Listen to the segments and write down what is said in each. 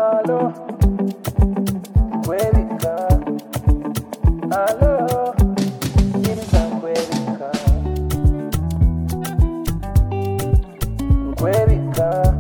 Alo, kwebika. Alo, kiriza kwebika. Kwebika.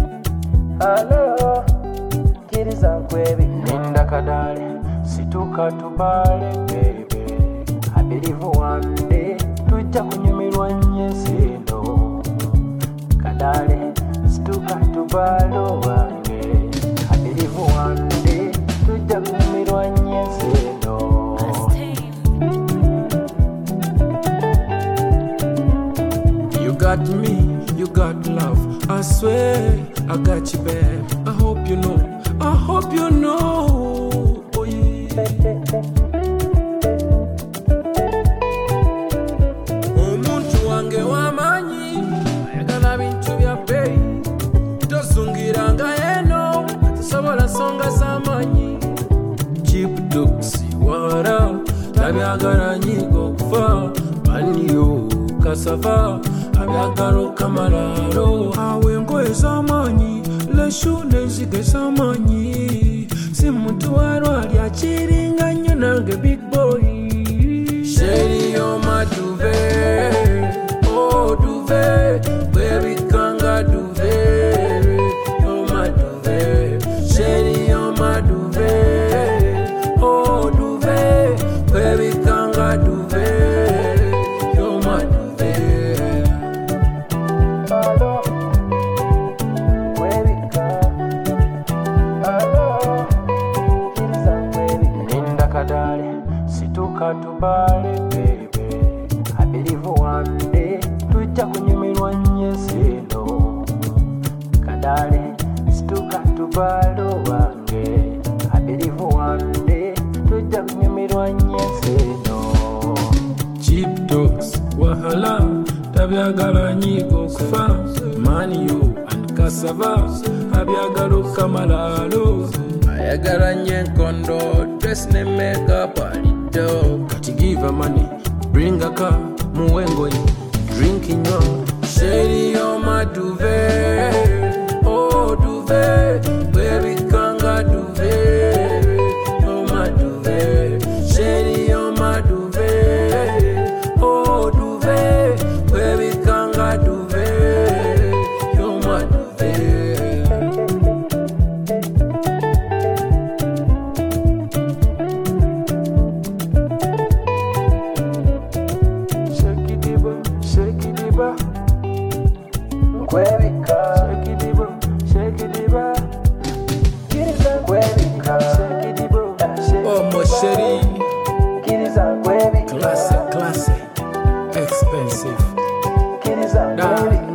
Alo, kiriza kwebika. Linda kadale, situka tubale baby. I believe one day tujja kunyumirwa nyesino. Kadale, situka tubale wange. I believe one day tujja kunyumirwa nyesino. You got me, you got love. I swear I got you, babe. I hope you know. I hope you know. Oh yeah. Omuntu wange wamanyi ayagala bintu bya bei. Tozungiranga eno tusobola songa z'amanyi. Cheap dogs wara tabyagala nyigo kufa. Maniyo kasava abyagala kamalalo. Awe engoye z'amanyi leshu n'enzige z'amanyi. Si muntu walwali akiringa nnyo nange big boy. Sheri yo maduve, oh duve, baby kanga duve, yo maduve. Sheri yo maduve, oh duve, baby kanga duve, yo maduve. Alo, kwebika. Alo, kiriza kwebika. Linda kadale, situka tubale baby. I believe one day tujja kunyumirwa nyesino. Kadale, situka tubale wange. I believe one day tujja kunyumirwa nyesino. Cheap dogs wahala tabyagala nyigo kufa. Maniyo and cassava abyagala kamalalo. Ayagala nyenkondo dress ne makeup alido. Kati give her money, bring a car, muwengo drinking on. Sheri yo maduve, oh duve, baby kanga duve, yo maduve. Sheri yo maduve, oh duve, baby kanga duve, yo maduve. Shake it iba, kwebika. Shake it iba, kiriza kwebika. Shake it iba, oh my sheri, kiriza kwebika. Classic, expensive. Kiriza kwebika.